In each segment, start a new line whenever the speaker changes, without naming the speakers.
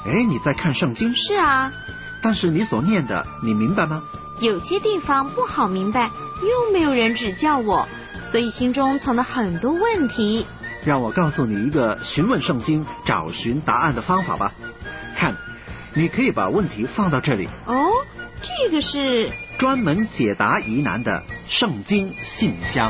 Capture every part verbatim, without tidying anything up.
哎，你在看圣经？
是啊。
但是你所念的，你明白吗？
有些地方不好明白，又没有人指教我，所以心中存了很多问题。
让我告诉你一个询问圣经、找寻答案的方法吧。看，你可以把问题放到这里。
哦，这个是
专门解答疑难的圣经信箱。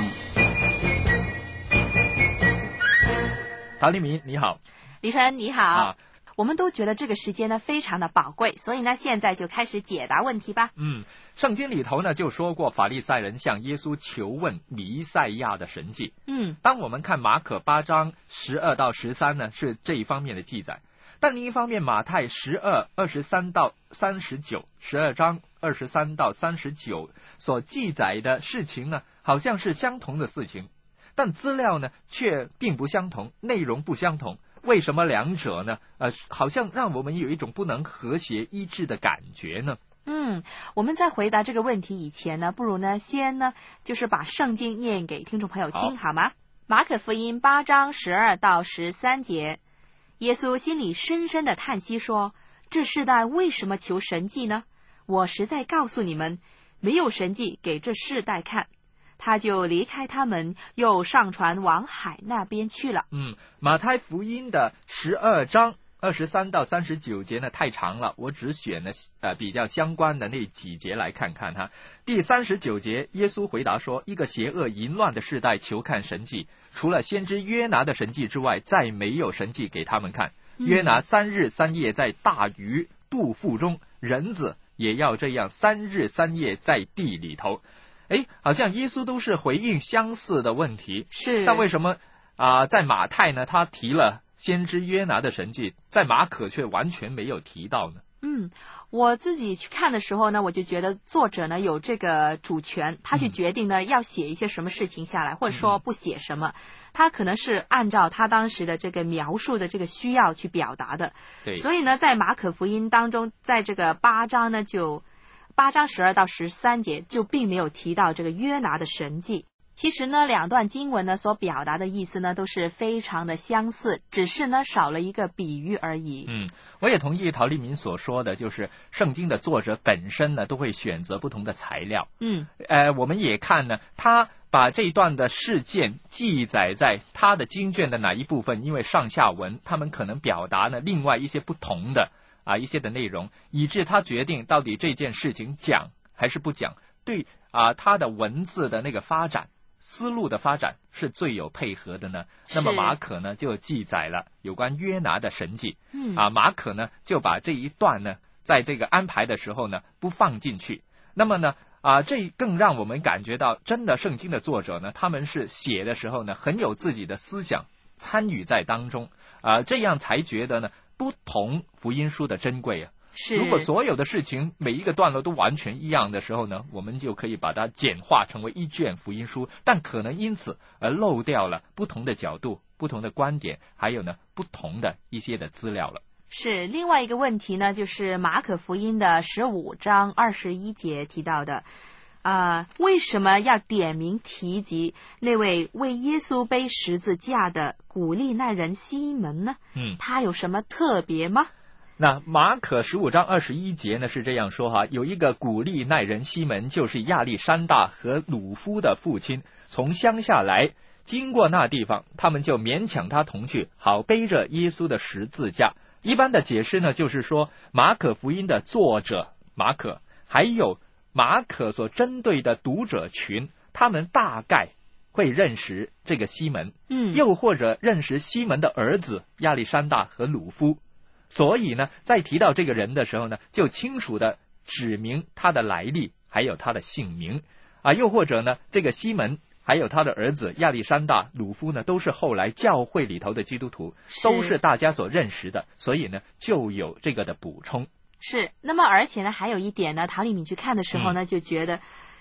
陶立明你好。
李晨你好、
啊、
我们都觉得这个时间呢非常的宝贵，所以呢现在就开始解答问题吧。
嗯，圣经里头呢就说过，法利赛人向耶稣求问弥赛亚的神迹。
嗯，
当我们看马可八章十二到十三呢，是这一方面的记载。但另一方面，马太十二二十三到三十九，十二章二十三到三十九所记载的事情呢，好像是相同的事情，但资料呢却并不相同，内容不相同。为什么两者呢？呃，好像让我们有一种不能和谐一致的感觉呢？
嗯，我们在回答这个问题以前呢，不如呢先呢就是把圣经念给听众朋友听， 好, 好吗？马可福音八章十二到十三节，耶稣心里深深的叹息说：这世代为什么求神迹呢？我实在告诉你们，没有神迹给这世代看。他就离开他们，又上船往海那边去了。
嗯，马太福音的十二章二十三到三十九节呢太长了，我只选了呃比较相关的那几节来看看哈。第三十九节，耶稣回答说：一个邪恶淫乱的世代求看神迹，除了先知约拿的神迹之外，再没有神迹给他们看。约拿三日三夜在大鱼肚腹中，人子也要这样三日三夜在地里头。哎，好像耶稣都是回应相似的问题，
是。
但为什么啊、呃，在马太呢，他提了先知约拿的神迹，在马可却完全没有提到呢？
嗯，我自己去看的时候呢，我就觉得作者呢有这个主权，他去决定呢、嗯、要写一些什么事情下来，或者说不写什么，嗯、他可能是按照他当时的这个描述的这个需要去表达的。
对。
所以呢，在马可福音当中，在这个八章呢就。八章十二到十三节就并没有提到这个约拿的神迹。其实呢，两段经文呢所表达的意思呢都是非常的相似，只是呢少了一个比喻而已。
嗯，我也同意陶立民所说的，就是圣经的作者本身呢都会选择不同的材料。
嗯，
呃，我们也看呢，他把这一段的事件记载在他的经卷的哪一部分，因为上下文他们可能表达呢另外一些不同的。啊，一些的内容，以致他决定到底这件事情讲还是不讲，对啊，他的文字的那个发展、思路的发展是最有配合的呢。那么马可呢就记载了有关约拿的神迹，
嗯
啊，马可呢就把这一段呢在这个安排的时候呢不放进去。那么呢啊，这更让我们感觉到，真的圣经的作者呢，他们是写的时候呢很有自己的思想参与在当中啊，这样才觉得呢。不同福音书的珍贵啊，
是。
如果所有的事情每一个段落都完全一样的时候呢，我们就可以把它简化成为一卷福音书，但可能因此而漏掉了不同的角度、不同的观点，还有呢不同的一些的资料了。
是。另外一个问题呢，就是马可福音的十五章二十一节提到的。啊、呃，为什么要点名提及那位为耶稣背十字架的古利奈人西门呢？
嗯，
他有什么特别吗？
那马可十五章二十一节呢是这样说哈，有一个古利奈人西门，就是亚历山大和鲁夫的父亲，从乡下来，经过那地方，他们就勉强他同去，好背着耶稣的十字架。一般的解释呢，就是说马可福音的作者马可，还有马可所针对的读者群，他们大概会认识这个西门，
嗯，
又或者认识西门的儿子亚历山大和鲁夫，所以呢，在提到这个人的时候呢，就清楚的指明他的来历，还有他的姓名啊，又或者呢，这个西门还有他的儿子亚历山大、鲁夫呢，都是后来教会里头的基督徒，都是大家所认识的，所以呢，就有这个的补充。
是。那么而且呢还有一点呢，陶立敏去看的时候呢、嗯、就觉得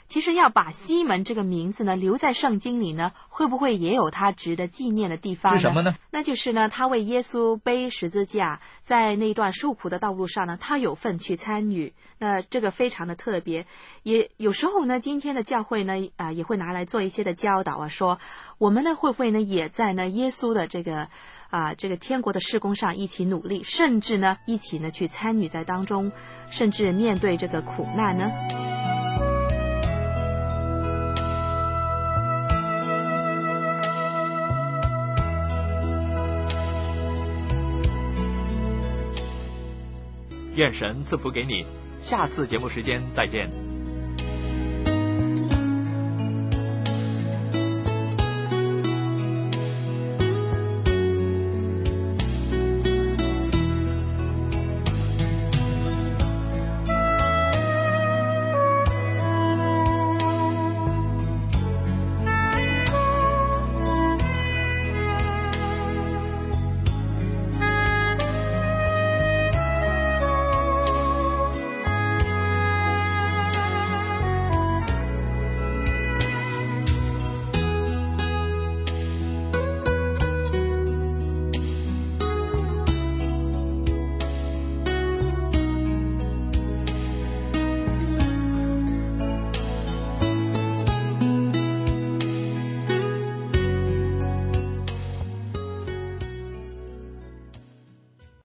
其实要把西门这个名字呢留在圣经里呢，会不会也有他值得纪念的地方呢？
是什么呢？
那就是呢，他为耶稣背十字架，在那段受苦的道路上呢，他有份去参与。那这个非常的特别，也有时候呢，今天的教会呢，啊、呃，也会拿来做一些的教导啊，说我们呢会不会呢，也在呢耶稣的这个啊、呃、这个天国的事工上一起努力，甚至呢一起呢去参与在当中，甚至面对这个苦难呢？
愿神赐福给你，下次节目时间再见。